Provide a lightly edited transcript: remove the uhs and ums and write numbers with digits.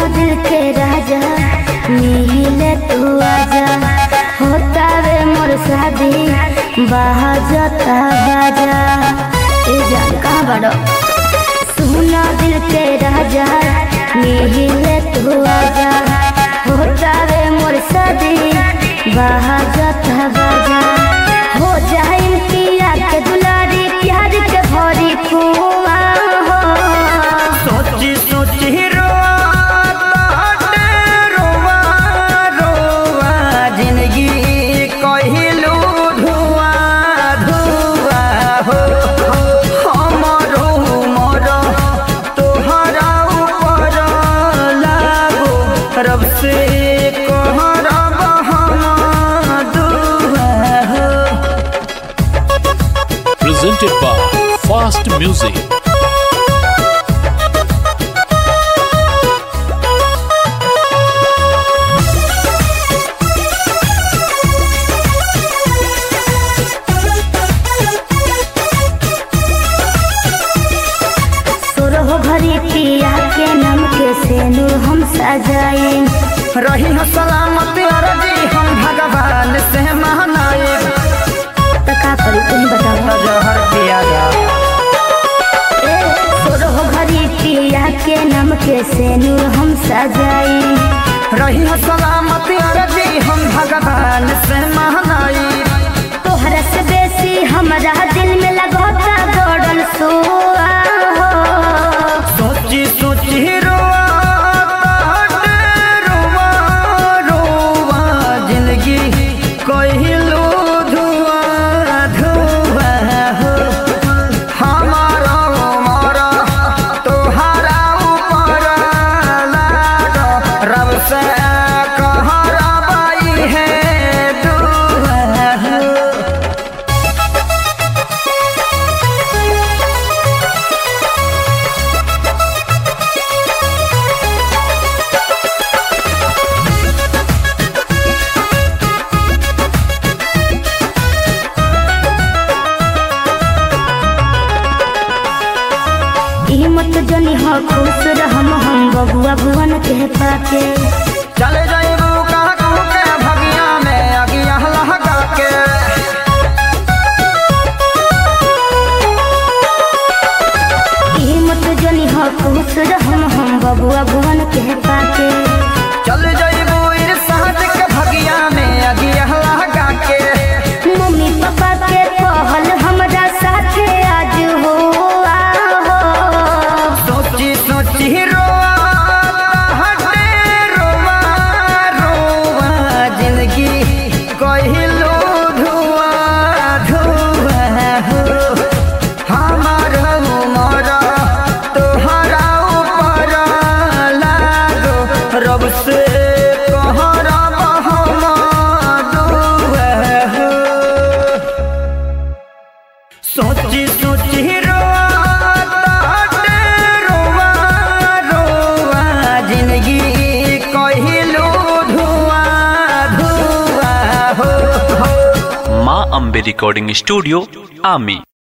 दिल के राजा मिले तू आजा, होता वे मोर शादी बाजा बाजा। ए जान कहाँ बड़ो, सुना दिल के राजा मिले तू आजा, होता वे मोर शादी बाजा बाजा। हो जाए पिया के दुलारी प्यार के भरी कुआं हो, सोची सोची रोवा रोवा जिंदगी कहिलू धुआं धुआं हो। हमरो मर तोहरा ऊपर लागो, रब से कहरब हम दुआ हो। Presented by Fast Music. सोरहो भरी पिया के नाम के सेनूर हम सजाए, रही हो सलामत अरजी हम भगवान से मनाए। तो का करी तुम बताओ। जहर पिया जा सोरहो भरी पिया के नाम के सेनूर हम सजाए, रही हो सलामत अरजी हम भगवान से मनाए। तोहरा से बेसी हमरा दिल में लगता गड़ल सोआ हो, सोची सोची रोवा रोवा जिंदगी कहिलू धुआं धुआं हो। हमारा उमर तोहरा ऊपर लागो, रब से कहरब है दुआ हो। हिम्मत जनी हो खुश रहम हम बबुआ भुवन के पाके। चले जाइबू कहू के भगिया में अगिया लहका के। हिम्मत जनी हो खुश रहम हम बबुआ भुवन के पाके। चल जाइबू इरशाद के भगिया में अगिया लहका के। मम्मी पापा के कहल हमरा साथे आज हो हो, सोची सोची रोवा रोवा जिंदगी कहिलू धुआं धुआं हो। हमार उमर तोहरा ऊपर लागो, रब से कहरब हम दुआ हो। सोची सोची रोवा जिंदगी कहिलू धुआं धुआं हो। माँ अम्बे रिकॉर्डिंग स्टूडियो, आमी।